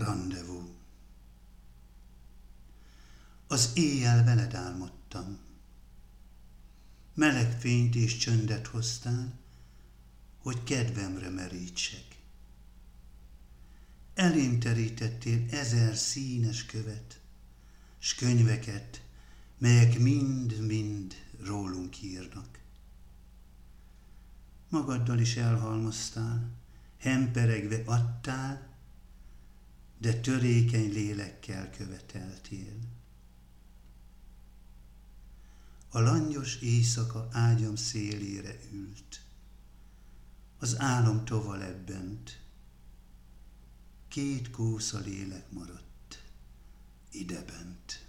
Randevú. Az éjjel veled álmodtam. Meleg fényt és csöndet hoztál, hogy kedvemre merítsek. Elém terítettél 1000 színes követ, s könyveket, melyek mind-mind rólunk írnak. Magaddal is elhalmoztál, hemperegve adtál, de törékeny lélekkel követeltél. A langyos éjszaka ágyam szélére ült, az álom tova lebbent, 2 kósza lélek maradt idebent.